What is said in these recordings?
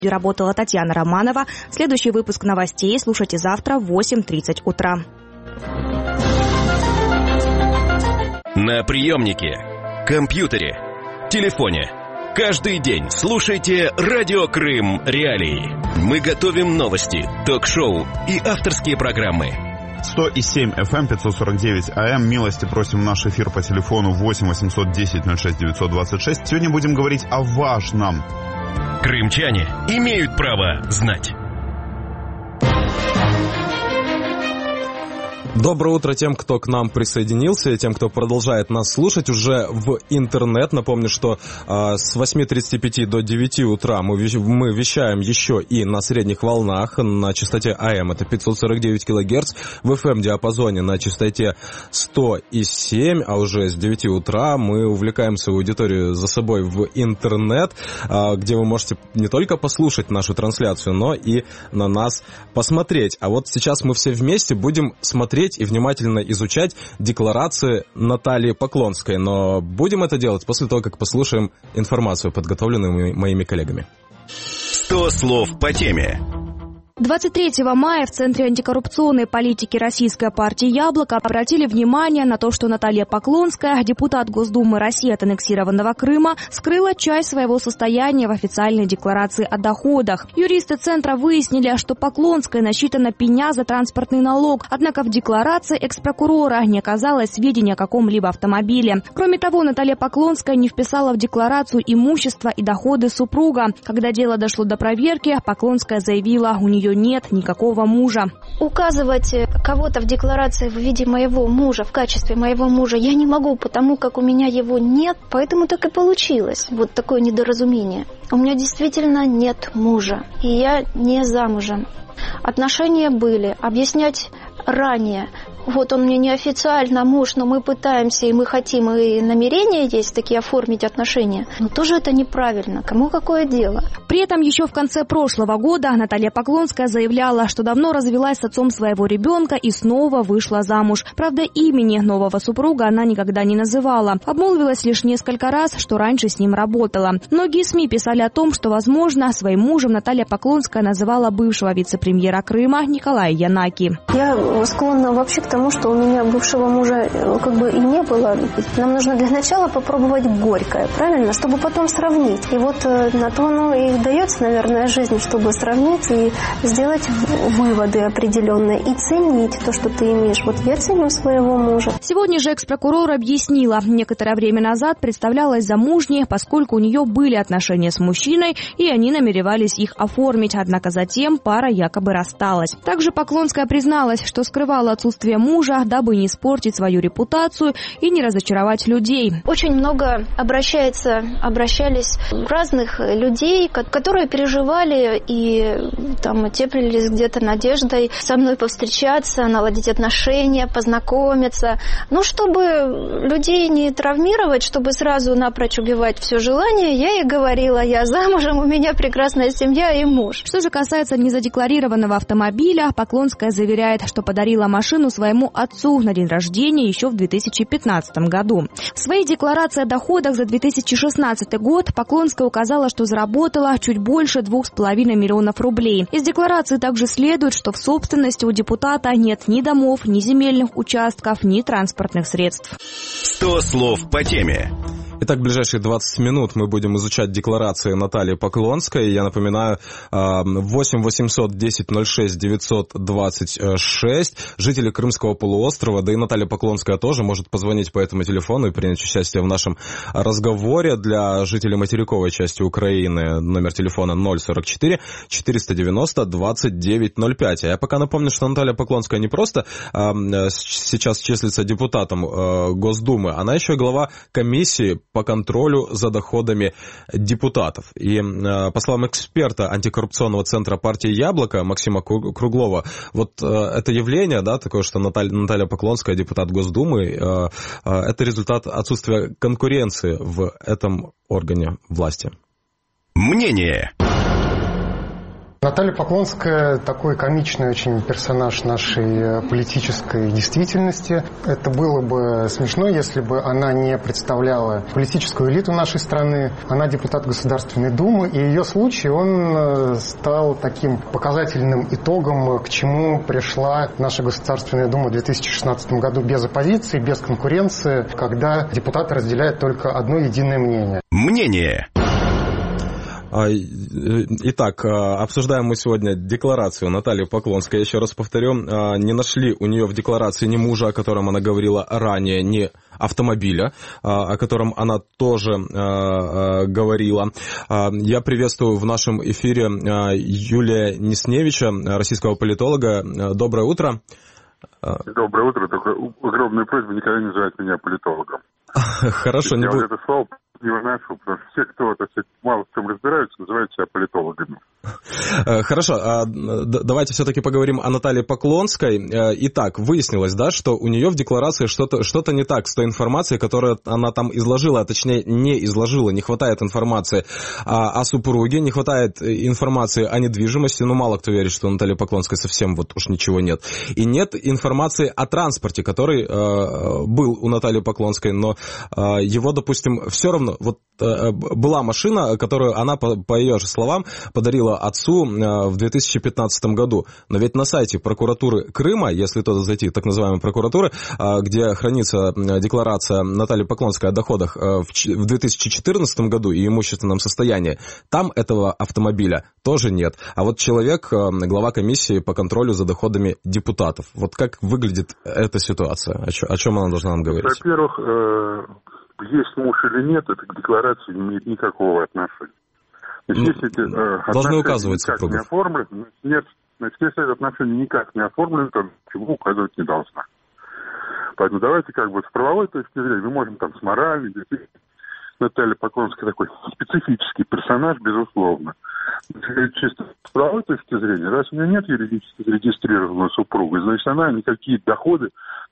Работала Татьяна Романова. Следующий выпуск новостей слушайте завтра в 8:30 утра. На приемнике, компьютере, телефоне. Каждый день слушайте Радио Крым Реалии. Мы готовим новости, ток-шоу и авторские программы. 100,7 FM, 549 AM. Милости просим в наш эфир по телефону 8 810 06 926. Сегодня будем говорить о важном. Крымчане имеют право знать. Доброе утро тем, кто к нам присоединился, и тем, кто продолжает нас слушать уже в интернет. Напомню, что с 8:35 до 9 утра мы вещаем еще и на средних волнах на частоте АМ, это 549 кГц, в FM-диапазоне на частоте 100,7, а уже с 9 утра мы увлекаем свою аудиторию за собой в интернет, где вы можете не только послушать нашу трансляцию, но и на нас посмотреть. А вот сейчас мы все вместе будем смотреть и внимательно изучать декларации Натальи Поклонской. Но будем это делать после того, как послушаем информацию, подготовленную моими коллегами. 100 слов по теме. 23 мая в Центре антикоррупционной политики Российской партии «Яблоко» обратили внимание на то, что Наталья Поклонская, депутат Госдумы России от аннексированного Крыма, скрыла часть своего состояния в официальной декларации о доходах. Юристы Центра выяснили, что Поклонская насчитана пеня за транспортный налог, однако в декларации экс-прокурора не оказалось сведений о каком-либо автомобиле. Кроме того, Наталья Поклонская не вписала в декларацию имущество и доходы супруга. Когда дело дошло до проверки, Поклонская заявила, у нее нет никакого мужа. Указывать кого-то в декларации в виде моего мужа, в качестве моего мужа я не могу, потому как у меня его нет, поэтому так и получилось. Вот такое недоразумение. У меня действительно нет мужа, и я не замужем. Отношения были, объяснять ранее. Вот он мне неофициально муж, но мы пытаемся, и мы хотим, и намерения есть такие оформить отношения. Но тоже это неправильно. Кому какое дело? При этом еще в конце прошлого года Наталья Поклонская заявляла, что давно развелась с отцом своего ребенка и снова вышла замуж. Правда, имени нового супруга она никогда не называла. Обмолвилась лишь несколько раз, что раньше с ним работала. Многие СМИ писали о том, что, возможно, своим мужем Наталья Поклонская называла бывшего вице-премьера Крыма Николая Янаки. Я склонна вообще к тому, что у меня бывшего мужа как бы и не было. Нам нужно для начала попробовать горькое, правильно? Чтобы потом сравнить. И вот на то и дается, наверное, жизнь, чтобы сравнить и сделать выводы определенные и ценить то, что ты имеешь. Вот я ценю своего мужа. Сегодня же экс-прокурор объяснила, некоторое время назад представлялась замужней, поскольку у нее были отношения с мужчиной, и они намеревались их оформить, однако затем пара якобы рассталась. Также Поклонская призналась, что скрывала отсутствие мужа, дабы не испортить свою репутацию и не разочаровать людей. Очень много обращались разных людей, которые переживали и там теплились где-то надеждой со мной повстречаться, наладить отношения, познакомиться. Ну, чтобы людей не травмировать, чтобы сразу напрочь убивать все желание, я ей говорила, я замужем, у меня прекрасная семья и муж. Что же касается незадекларированного автомобиля, Поклонская заверяет, что подарила машину своему отцу на день рождения еще в 2015 году. В своей декларации о доходах за 2016 год Поклонская указала, что заработала чуть больше 2,5 миллионов рублей. Из декларации также следует, что в собственности у депутата нет ни домов, ни земельных участков, ни транспортных средств. 100 слов по теме. Итак, в ближайшие 20 минут мы будем изучать декларации Натальи Поклонской. Я напоминаю, 8 800 10 06 926. Жители Крымского полуострова, да и Наталья Поклонская тоже может позвонить по этому телефону и принять участие в нашем разговоре. Для жителей материковой части Украины номер телефона 044 490 2905. А я пока напомню, что Наталья Поклонская не просто сейчас числится депутатом Госдумы, она еще и глава комиссии по контролю за доходами депутатов. И по словам эксперта антикоррупционного центра партии «Яблоко» Максима Круглова, вот это явление, да, такое, что Наталья Поклонская, депутат Госдумы, это результат отсутствия конкуренции в этом органе власти. Мнение. Наталья Поклонская такой комичный очень персонаж нашей политической действительности. Это было бы смешно, если бы она не представляла политическую элиту нашей страны. Она депутат Государственной Думы, и ее случай, он стал таким показательным итогом, к чему пришла наша Государственная Дума в 2016 году без оппозиции, без конкуренции, когда депутаты разделяют только одно единое мнение. Мнение. Итак, обсуждаем мы сегодня декларацию Натальи Поклонской. Я еще раз повторю, не нашли у нее в декларации ни мужа, о котором она говорила ранее, ни автомобиля, о котором она тоже говорила. Я приветствую в нашем эфире Юлия Несневича, российского политолога. Доброе утро. Доброе утро, только огромная просьба никогда не называть меня политологом. Хорошо, не буду. Это слово не выношу, потому что все, кто мало в чем разбираются, называют себя политологами. Хорошо, давайте все-таки поговорим о Наталье Поклонской. Итак, выяснилось, да, что у нее в декларации что-то не так с той информацией, которую она там изложила, а точнее не изложила, не хватает информации о супруге, не хватает информации о недвижимости, ну мало кто верит, что у Натальи Поклонской совсем вот уж ничего нет. И нет информации о транспорте, который был у Натальи Поклонской, но его, допустим, все равно, вот была машина, которую она, по ее же словам, подарила отцу в 2015 году. Но ведь на сайте прокуратуры Крыма, если туда зайти, так называемой прокуратуры, где хранится декларация Натальи Поклонской о доходах в 2014 году и имущественном состоянии, там этого автомобиля тоже нет. А вот человек, глава комиссии по контролю за доходами депутатов. Вот как выглядит эта ситуация? О чем она должна нам говорить? Во-первых, есть муж или нет, это к декларации не имеет никакого отношения. Значит, если должны указывать никак не оформлены, нет, значит, если это отношение никак не оформлено, то ничего указывать не должна. Поэтому давайте как бы с правовой точки зрения, мы можем там с моральной, Наталья Поклонская такой специфический персонаж, безусловно. Чисто с правовой точки зрения, раз у нее нет юридически зарегистрированного супруга, значит, она никакие доходы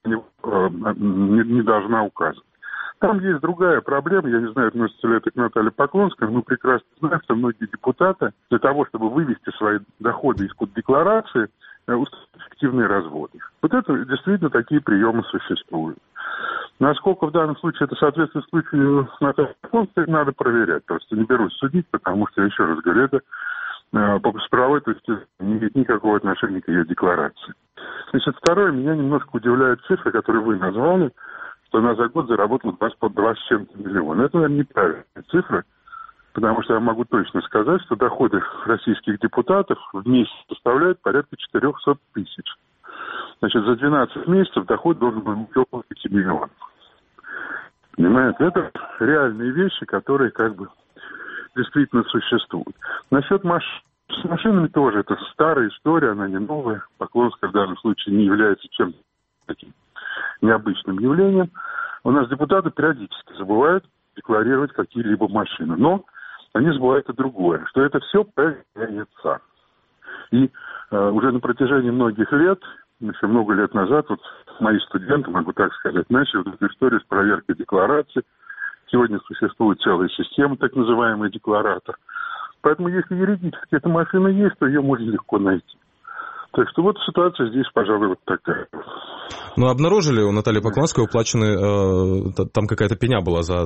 не должна указывать. Там есть другая проблема, я не знаю, относится ли это к Наталье Поклонской, но прекрасно знаю, что многие депутаты для того, чтобы вывести свои доходы из-под декларации, устраивают фиктивные разводы. Вот это действительно такие приемы существуют. Насколько в данном случае это соответствует случаю Натальи Поклонской, надо проверять. Просто не берусь судить, потому что, еще раз говорю, это с правовой точки не имеет никакого отношения к ее декларации. Значит, второе, меня немножко удивляет цифра, которую вы назвали, что она за год заработала 2 с чем-то миллиона. Это, наверное, неправильная цифра, потому что я могу точно сказать, что доходы российских депутатов в месяц составляют порядка 400 тысяч. Значит, за 12 месяцев доход должен быть около 5 миллионов. Понимаете, это реальные вещи, которые как бы действительно существуют. Насчет с машинами тоже, это старая история, она не новая. Поклонская в данном случае не является чем-то таким необычным явлением. У нас депутаты периодически забывают декларировать какие-либо машины. Но они забывают и другое, что это все проверяется. И уже на протяжении многих лет, еще много лет назад, вот мои студенты, могу так сказать, начали эту историю с проверкой декларации. Сегодня существует целая система, так называемый декларатор. Поэтому если юридически эта машина есть, то ее можно легко найти. Так что вот ситуация здесь, пожалуй, вот такая. Ну, обнаружили у Натальи Поклонской уплаченный, там какая-то пеня была за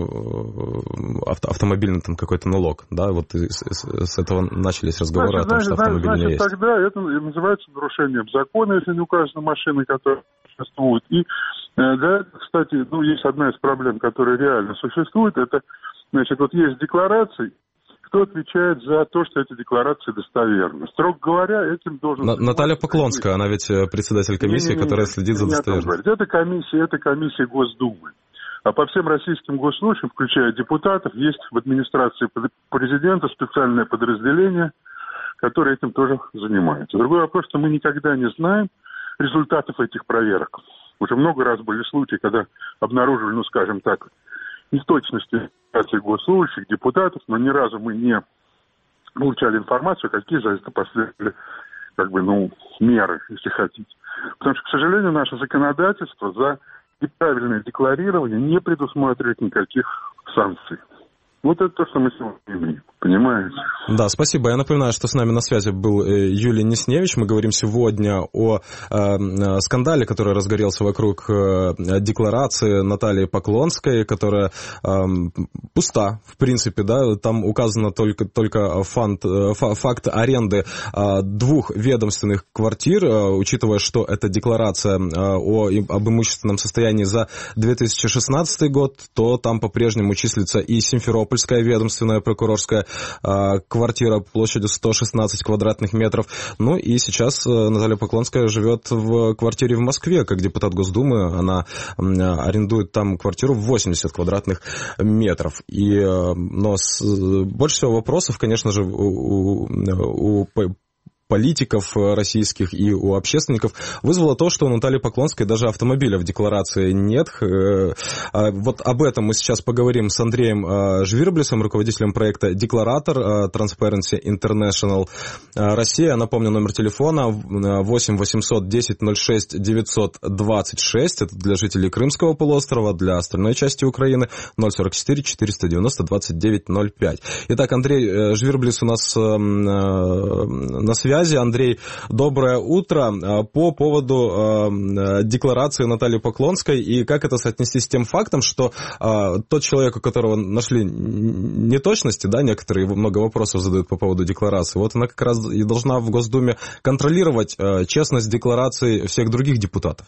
автомобильный там какой-то налог, да, вот с этого начались разговоры о том, что автомобиль не есть. Тогда это называется нарушением закона, если не указаны машины, которые существуют. И для этого, кстати, есть одна из проблем, которая реально существует, это, значит, вот есть декларации, кто отвечает за то, что эти декларации достоверны. Строго говоря, этим должен... Наталья Поклонская, она ведь председатель комиссии, которая следит за достоверностью. Это комиссия Госдумы. А по всем российским госслужащим, включая депутатов, есть в администрации президента специальное подразделение, которое этим тоже занимается. Другой вопрос, что мы никогда не знаем результатов этих проверок. Уже много раз были случаи, когда обнаружили, скажем так, неточности госслужащих, депутатов, но ни разу мы не получали информацию, какие за это последовали меры, если хотите. Потому что, к сожалению, наше законодательство за неправильное декларирование не предусматривает никаких санкций. Вот это то, что мы сегодня имеем, понимаете? Да, спасибо. Я напоминаю, что с нами на связи был Юлий Несневич. Мы говорим сегодня о скандале, который разгорелся вокруг декларации Натальи Поклонской, которая пуста, в принципе, да, там указано только факт аренды 2 ведомственных квартир, учитывая, что это декларация об имущественном состоянии за 2016 год, то там по-прежнему числится и Симферопольская ведомственная прокурорская квартира площадью 116 квадратных метров. Ну и сейчас Наталья Поклонская живет в квартире в Москве, как депутат Госдумы. Она арендует там квартиру в 80 квадратных метров. Но больше всего вопросов, конечно же, у политиков российских и у общественников вызвало то, что у Натальи Поклонской даже автомобиля в декларации нет. Вот об этом мы сейчас поговорим с Андреем Жвирблисом, руководителем проекта «Декларатор» Transparency International Россия. Напомню, номер телефона 8 800 10 06 926. Это для жителей Крымского полуострова, для остальной части Украины 044 490 29 05. Итак, Андрей Жвирблис у нас на связи. Андрей, доброе утро. По поводу декларации Натальи Поклонской и как это соотнести с тем фактом, что тот человек, у которого нашли неточности, да, некоторые много вопросов задают по поводу декларации, вот она как раз и должна в Госдуме контролировать честность деклараций всех других депутатов.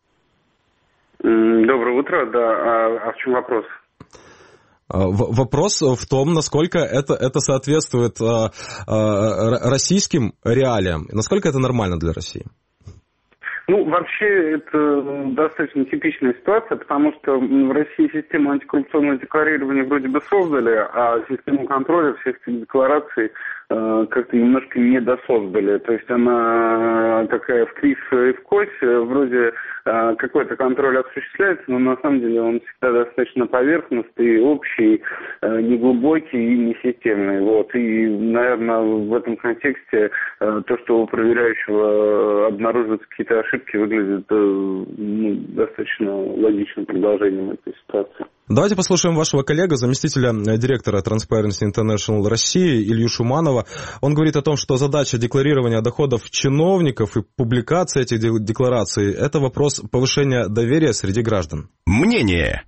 Доброе утро, да. А в чем вопрос? Вопрос в том, насколько это соответствует российским реалиям, насколько это нормально для России. Ну, вообще, это достаточно типичная ситуация, потому что в России систему антикоррупционного декларирования вроде бы создали, а систему контроля всех этих деклараций как-то немножко недосоздали. То есть она такая в кривь и в кость, вроде какой-то контроль осуществляется, но на самом деле он всегда достаточно поверхностный, общий, неглубокий и несистемный. Вот. И, наверное, в этом контексте то, что у проверяющего обнаруживаются какие-то ошибки, выглядит достаточно логичным продолжением этой ситуации. Давайте послушаем вашего коллегу, заместителя директора Transparency International России Илью Шуманова. Он говорит о том, что задача декларирования доходов чиновников и публикация этих деклараций – это вопрос повышения доверия среди граждан. Мнение.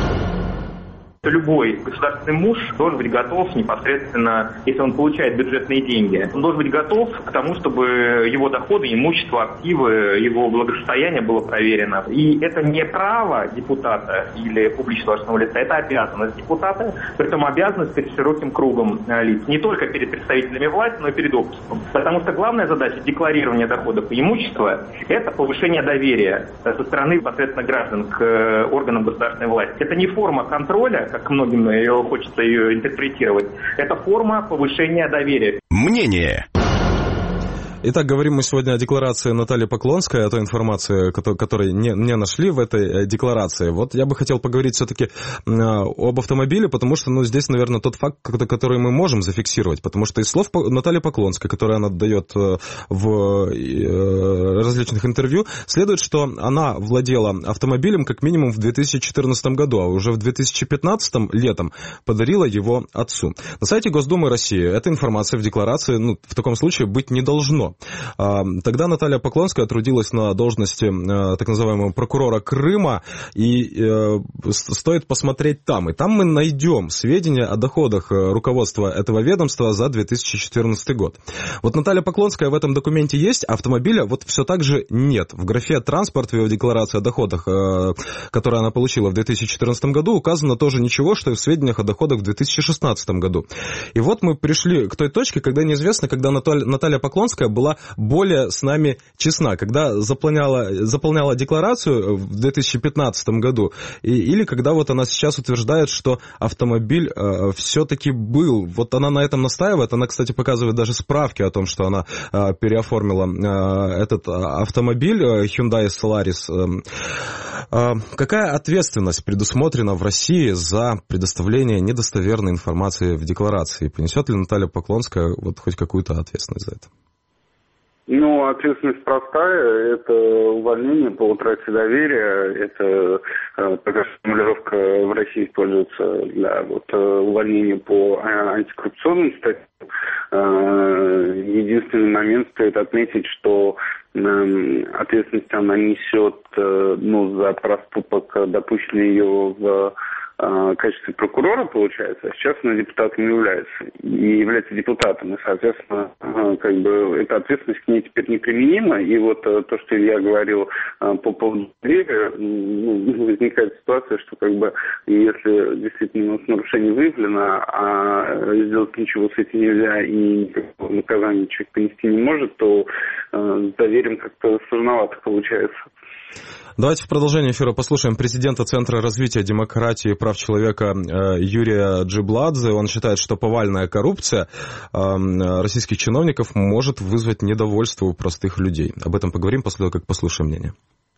Любой государственный муж должен быть готов непосредственно, если он получает бюджетные деньги, он должен быть готов к тому, чтобы его доходы, имущество, активы, его благосостояние было проверено. И это не право депутата или публичного должностного лица, это обязанность депутата, притом обязанность перед широким кругом лиц, не только перед представителями власти, но и перед обществом. Потому что главная задача декларирования доходов и имущества – это повышение доверия со стороны непосредственно граждан к органам государственной власти. Это не форма контроля, как многим хочется ее интерпретировать. Это форма повышения доверия. Мнение. Итак, говорим мы сегодня о декларации Натальи Поклонской, о той информации, которой не нашли в этой декларации. Вот я бы хотел поговорить все-таки об автомобиле, потому что, здесь, наверное, тот факт, который мы можем зафиксировать, потому что из слов Натальи Поклонской, которые она дает в различных интервью, следует, что она владела автомобилем как минимум в 2014 году, а уже в 2015 летом подарила его отцу. На сайте Госдумы России эта информация в декларации, в таком случае быть не должно. Тогда Наталья Поклонская трудилась на должности так называемого прокурора Крыма, и стоит посмотреть там. И там мы найдем сведения о доходах руководства этого ведомства за 2014 год. Вот Наталья Поклонская в этом документе есть, а автомобиля вот все так же нет. В графе «Транспорт» в ее декларации о доходах, которые она получила в 2014 году, указано тоже ничего, что и в сведениях о доходах в 2016 году. И вот мы пришли к той точке, когда неизвестно, когда Наталья Поклонская была более с нами честна, когда заполняла декларацию в 2015 году, или когда вот она сейчас утверждает, что автомобиль все-таки был. Вот она на этом настаивает, она, кстати, показывает даже справки о том, что она переоформила этот автомобиль Hyundai Solaris. Какая ответственность предусмотрена в России за предоставление недостоверной информации в декларации? Понесет ли Наталья Поклонская вот хоть какую-то ответственность за это? Ну, ответственность простая. Это увольнение по утрате доверия. Это такая формулировка в России используется для увольнения по антикоррупционным статьям. Единственный момент стоит отметить, что ответственность она несет за проступок, допущенный ее в качестве прокурора, получается, а сейчас она депутатом является депутатом, и, соответственно, эта ответственность к ней теперь неприменима, и то, что я говорил по поводу доверия, возникает ситуация, что если действительно нарушение выявлено, а сделать ничего с этим нельзя и никакого наказания человек понести не может, то с доверием как-то сложновато получается. Давайте в продолжение эфира послушаем президента Центра развития демократии и прав человека Юрия Джибладзе. Он считает, что повальная коррупция российских чиновников может вызвать недовольство у простых людей. Об этом поговорим после того, как послушаем мнение.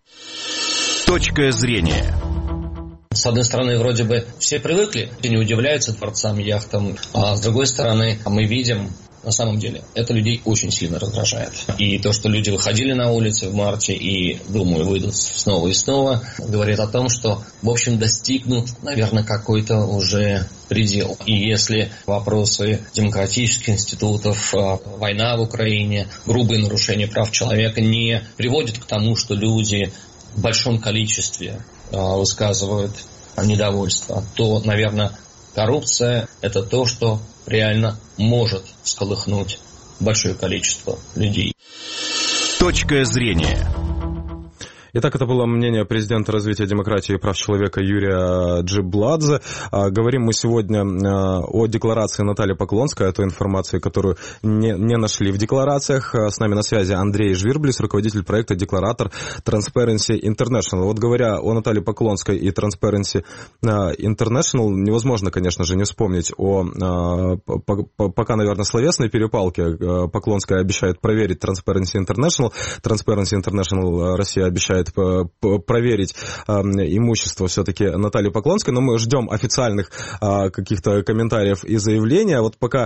Точка зрения. С одной стороны, вроде бы все привыкли и не удивляются дворцам, яхтам, а с другой стороны, мы видим, на самом деле, это людей очень сильно раздражает. И то, что люди выходили на улицы в марте и, думаю, выйдут снова и снова, говорит о том, что, в общем, достигнут, наверное, какой-то уже предел. И если вопросы демократических институтов, война в Украине, грубые нарушения прав человека не приводят к тому, что люди в большом количестве высказывают недовольство, то, наверное, коррупция – это то, что реально может всколыхнуть большое количество людей. Точка зрения. Итак, это было мнение президента развития демократии и прав человека Юрия Джибладзе. Говорим мы сегодня о декларации Натальи Поклонской, о той информации, которую не нашли в декларациях. С нами на связи Андрей Жвирблис, руководитель проекта «Декларатор» Transparency International. Вот говоря о Наталье Поклонской и Transparency International, невозможно, конечно же, не вспомнить о пока, наверное, словесной перепалке. Поклонская обещает проверить Transparency International. Transparency International Россия обещает проверить имущество все-таки Натальи Поклонской, но мы ждем официальных каких-то комментариев и заявлений. А вот пока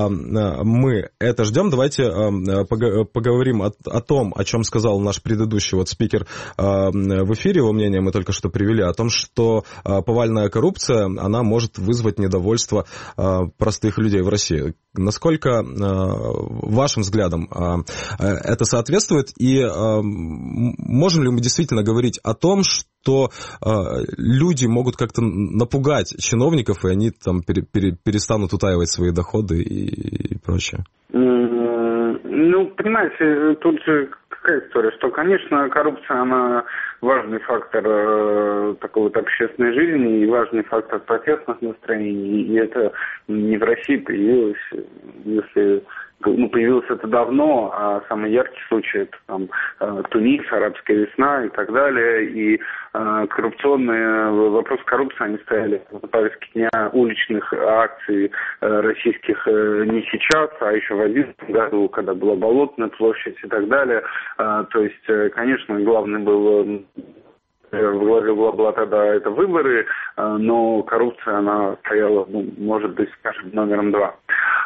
мы это ждем, давайте поговорим о том, о чем сказал наш предыдущий спикер в эфире, его мнение мы только что привели, о том, что повальная коррупция, она может вызвать недовольство простых людей в России. Насколько, вашим взглядом, это соответствует, и можем ли мы действительно говорить о том, что люди могут как-то напугать чиновников, и они там перестанут утаивать свои доходы и прочее? Понимаете, тут же какая история, что, конечно, коррупция, она важный фактор такой общественной жизни и важный фактор протестных настроений, и это не в России появилось, появилось это давно, а самый яркий случай это Тунис, арабская весна и так далее, и вопросы коррупции, они стояли на повестке дня уличных акций российских не сейчас, а еще в 2011 году, когда была Болотная площадь и так далее. То есть, конечно, главный был... В главе была тогда это выборы, но коррупция, она стояла, может быть, скажем, номером 2.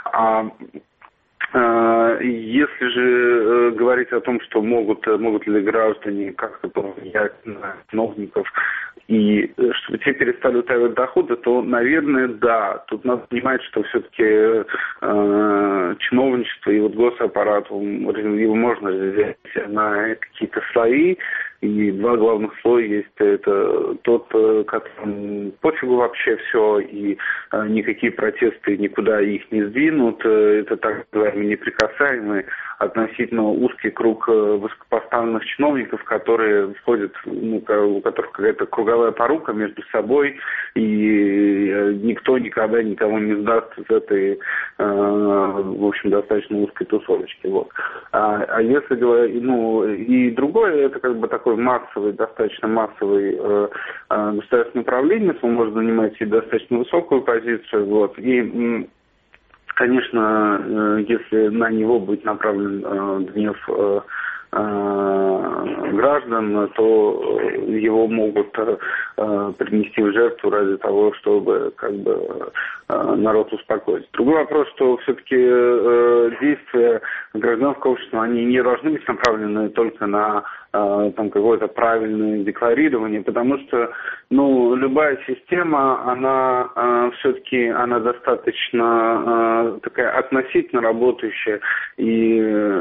Если же говорить о том, что могут ли граждане как-то повлиять на чиновников и чтобы те перестали утаивать доходы, то, наверное, да. Тут надо понимать, что все-таки чиновничество и госаппарат, его можно разделять на какие-то слои. И два главных слоя есть. Это тот, которому пофигу вообще все, и никакие протесты никуда их не сдвинут. Это так называемые неприкасаемые, относительно узкий круг высокопоставленных чиновников, которые входят, у которых какая-то круговая порука между собой, и никто никогда никого не сдаст из этой, в общем, достаточно узкой тусовочки. А если говорить, и другое, это такой достаточно массовый государственное управление, он может занимать и достаточно высокую позицию, и конечно, если на него будет направлен гнев граждан, то его могут принести в жертву ради того, чтобы народ успокоить. Другой вопрос, что все-таки действия гражданского общества, они не должны быть направлены только на какое-то правильное декларирование, потому что любая система, она все-таки достаточно такая относительно работающая, и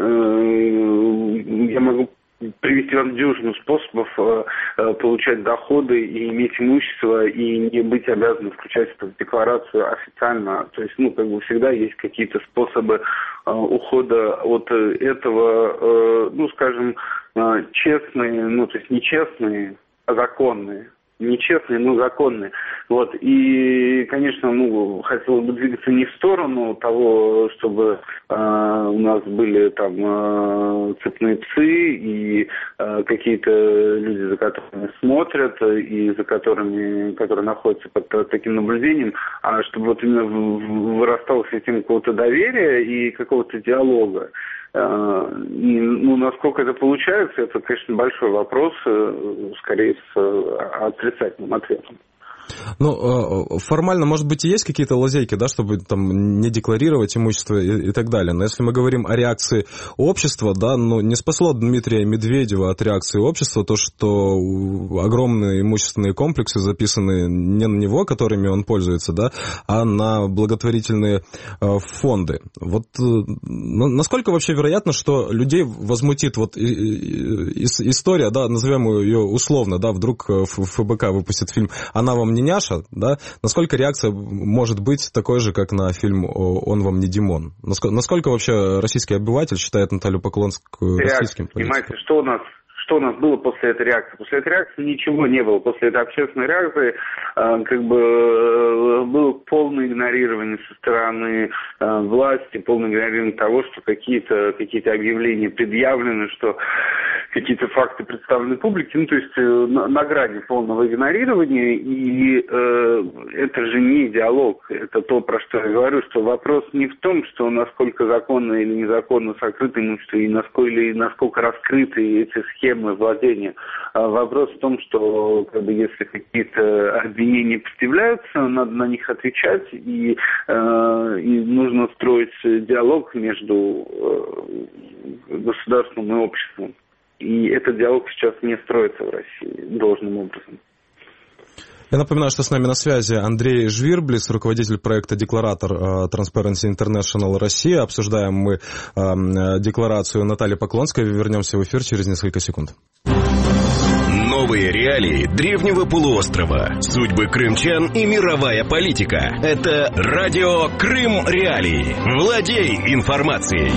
я могу привести вам дюжину способов получать доходы и иметь имущество, и не быть обязанным включать в декларацию официально. То есть, всегда есть какие-то способы ухода от этого, честные, то есть не честные, а законные. Нечестные, но законные. И, конечно, хотелось бы двигаться не в сторону того, чтобы у нас были цепные псы и какие-то люди, за которыми смотрят и которые находятся под таким наблюдением, а чтобы именно вырастала система какого-то доверия и какого-то диалога. Насколько это получается, это, конечно, большой вопрос, скорее с отрицательным ответом. Формально, может быть, и есть какие-то лазейки, да, чтобы не декларировать имущество и так далее. Но если мы говорим о реакции общества, да, не спасло Дмитрия Медведева от реакции общества то, что огромные имущественные комплексы записаны не на него, которыми он пользуется, да, а на благотворительные фонды. Насколько вообще вероятно, что людей возмутит история, да, назовем ее условно, да, вдруг ФБК выпустит фильм «Она вам не няша», да, насколько реакция может быть такой же, как на фильм «Он вам не Димон»? Насколько вообще российский обыватель считает Наталью Поклонскую российским политиком? Понимаете, что у нас было после этой реакции? После этой реакции ничего не было. После этой общественной реакции было полное игнорирование со стороны власти, полное игнорирование того, что какие-то объявления предъявлены, что какие-то факты представлены публике, то есть на грани полного игнорирования, и это же не диалог, это то, про что я говорю, что вопрос не в том, что насколько законно или незаконно сокрыто имущество, и насколько раскрыты эти схемы владения. Вопрос в том, что если какие-то обвинения предъявляются, надо на них отвечать, и нужно строить диалог между государством и обществом. И этот диалог сейчас не строится в России должным образом. Я напоминаю, что с нами на связи Андрей Жвирблис, руководитель проекта «Декларатор» Transparency International Россия. Обсуждаем мы декларацию Натальи Поклонской. Вернемся в эфир через несколько секунд. Новые реалии древнего полуострова, судьбы крымчан и мировая политика. Это радио Крым Реалии. Владей информацией.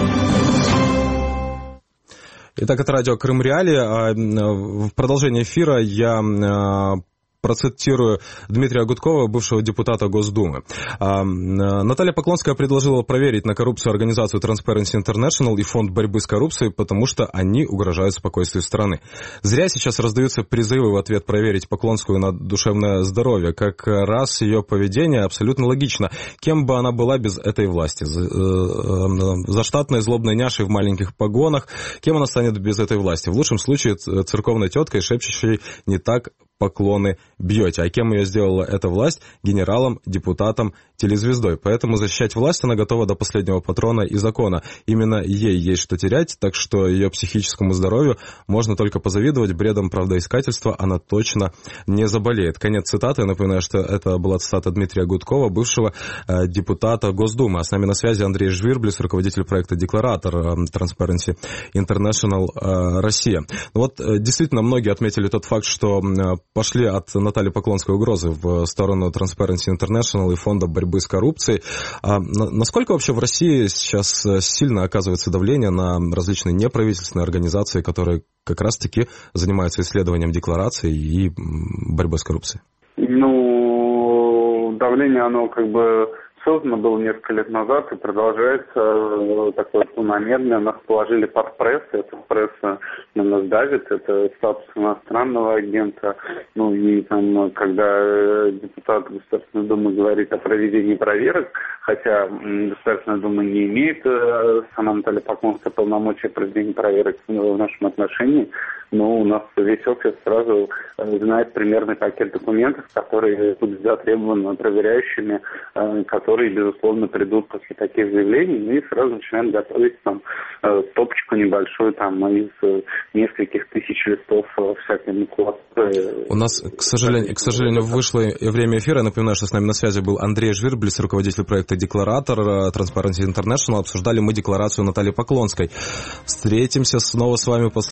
Итак, это радио Крым Реалии. В продолжении эфира я процитирую Дмитрия Гудкова, бывшего депутата Госдумы. Наталья Поклонская предложила проверить на коррупцию организацию Transparency International и фонд борьбы с коррупцией, потому что они угрожают спокойствию страны. Зря сейчас раздаются призывы в ответ проверить Поклонскую на душевное здоровье. Как раз ее поведение абсолютно логично. Кем бы она была без этой власти? Заштатной злобной няшей в маленьких погонах. Кем она станет без этой власти? В лучшем случае церковной теткой, шепчущей «не так поклоны бьете». А кем ее сделала эта власть? Генералом, депутатом, телезвездой. Поэтому защищать власть она готова до последнего патрона и закона. Именно ей есть что терять, так что ее психическому здоровью можно только позавидовать. Бредом правдоискательства она точно не заболеет. Конец цитаты. Я напоминаю, что это была цитата Дмитрия Гудкова, бывшего депутата Госдумы. А с нами на связи Андрей Жвирблис, руководитель проекта «Декларатор» Transparency International Россия. Действительно, многие отметили тот факт, что пошли от Натальи Поклонской угрозы в сторону Transparency International и фонда борьбы с коррупцией. Насколько вообще в России сейчас сильно оказывается давление на различные неправительственные организации, которые как раз-таки занимаются исследованием деклараций и борьбой с коррупцией? Давление, оно создано было несколько лет назад и продолжается такое планомерное. Нас положили под пресс, эта пресса на нас давит, это статус иностранного агента. Ну и там, когда депутат Государственной Думы говорит о проведении проверок, хотя Государственная Дума не имеет, сама Наталья Поклонская, полномочия проведения проверок в нашем отношении, но у нас весь офис сразу знает примерный пакет документов, которые будут затребованы проверяющими, которые, безусловно, придут после таких заявлений, и сразу начинаем готовить там стопочку небольшую там из нескольких тысяч листов всякой макулатуры. У нас, к сожалению, вышло время эфира. Я напоминаю, что с нами на связи был Андрей Жвирблис, руководитель проекта «Декларатор», Transparency International. Обсуждали мы декларацию Натальи Поклонской. Встретимся снова с вами после